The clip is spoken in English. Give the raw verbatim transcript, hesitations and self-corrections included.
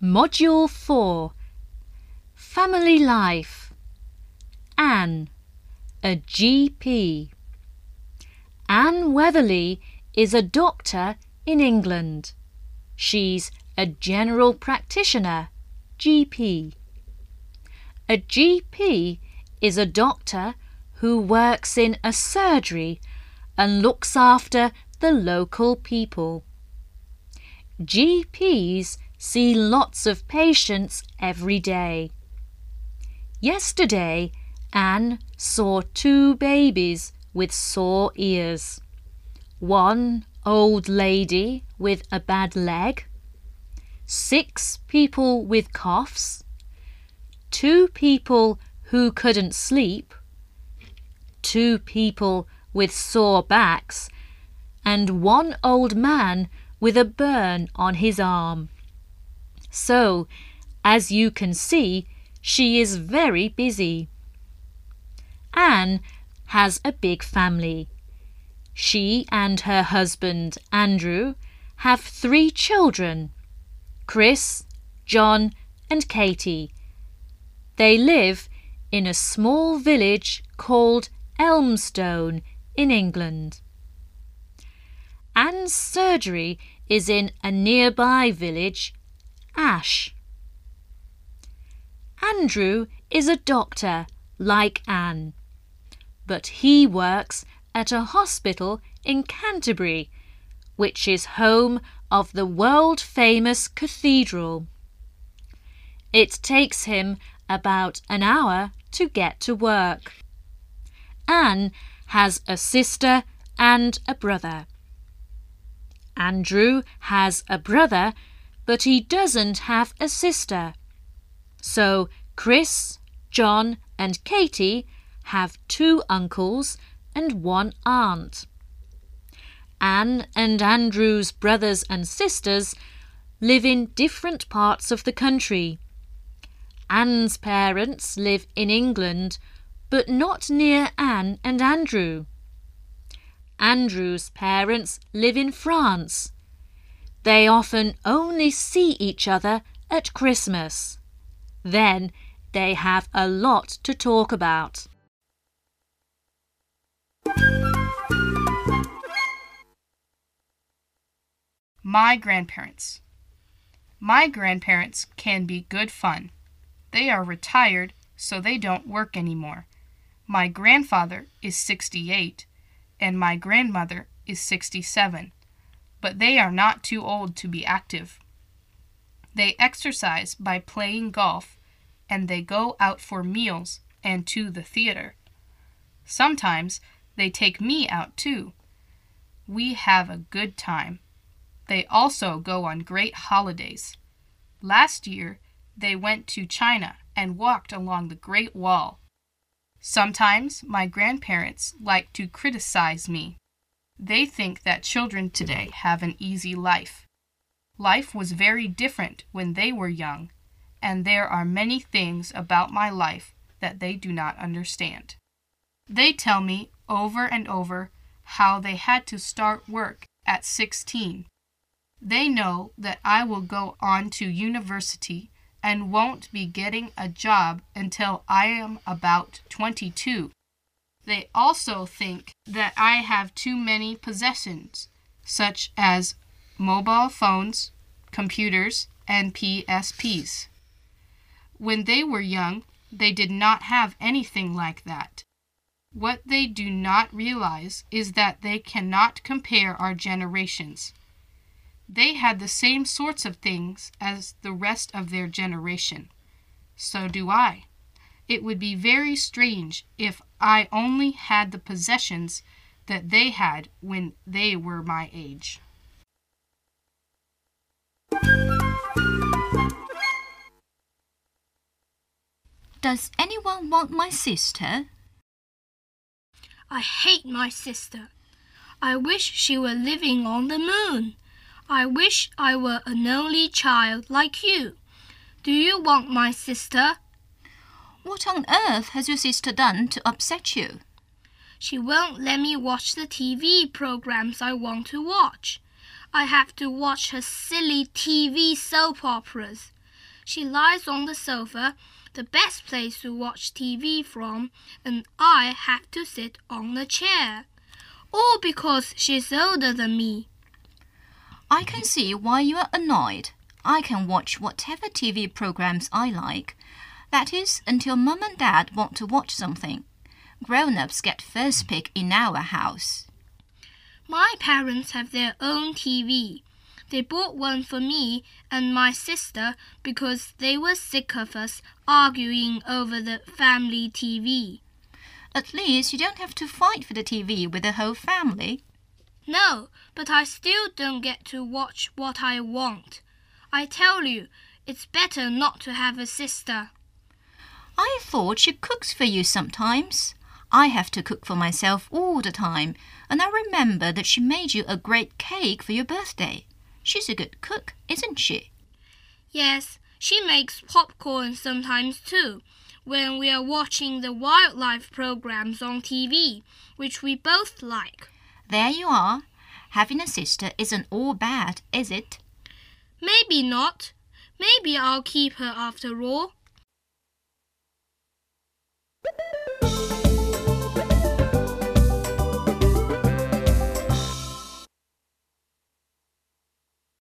Module four. Family Life. Anne, a G P. Anne Weatherly is a doctor in England. She's a general practitioner, G P. A G P is a doctor who works in a surgery and looks after the local people. G Ps see lots of patients every day. Yesterday, Anne saw two babies with sore ears. One old lady with a bad leg, six people with coughs, two people who couldn't sleep, two people with sore backs, and one old man with a burn on his arm. So, as you can see, she is very busy. Anne has a big family. She and her husband, Andrew, have three children, Chris, John, and Katie. They live in a small village called Elmstone in England. Anne's surgery is in a nearby village, Ash. Andrew is a doctor like Anne, but he works at a hospital in Canterbury, which is home of the world-famous cathedral. It takes him about an hour to get to work. Anne has a sister and a brother. Andrew has a brother, but he doesn't have a sister. So Chris, John, and Katie have two uncles and one aunt. Anne and Andrew's brothers and sisters live in different parts of the country. Anne's parents live in England, but not near Anne and Andrew. Andrew's parents live in France. They often only see each other at Christmas. Then they have a lot to talk about. My grandparents. My grandparents can be good fun. They are retired, so they don't work anymore. My grandfather is sixty-eight, and my grandmother is sixty-seven, but they are not too old to be active. They exercise by playing golf, and they go out for meals and to the theater. Sometimes they take me out too. We have a good time. They also go on great holidays. Last year, they went to China and walked along the Great Wall. Sometimes my grandparents like to criticize me. They think that children today have an easy life. Life was very different when they were young, and there are many things about my life that they do not understand. They tell me over and over how they had to start work at sixteen. They know that I will go on to university and won't be getting a job until I am about twenty-two. They also think that I have too many possessions, such as mobile phones, computers, and P S Ps. When they were young, they did not have anything like that. What they do not realize is that they cannot compare our generations. They had the same sorts of things as the rest of their generation. So do I. It would be very strange if I only had the possessions that they had when they were my age. Does anyone want my sister? I hate my sister. I wish she were living on the moon. I wish I were an only child like you. Do you want my sister? What on earth has your sister done to upset you? She won't let me watch the T V programs I want to watch. I have to watch her silly T V soap operas. She lies on the sofa, the best place to watch T V from, and I have to sit on the chair. All because she's older than me. I can see why you are annoyed. I can watch whatever T V programs I like. That is, until Mum and Dad want to watch something. Grown-ups get first pick in our house. My parents have their own T V. They bought one for me and my sister because they were sick of us arguing over the family T V. At least you don't have to fight for the T V with the whole family. No, but I still don't get to watch what I want. I tell you, it's better not to have a sister. I thought she cooks for you sometimes. I have to cook for myself all the time, and I remember that she made you a great cake for your birthday. She's a good cook, isn't she? Yes, she makes popcorn sometimes too, when we are watching the wildlife programs on T V, which we both like. There you are. Having a sister isn't all bad, is it? Maybe not. Maybe I'll keep her after all.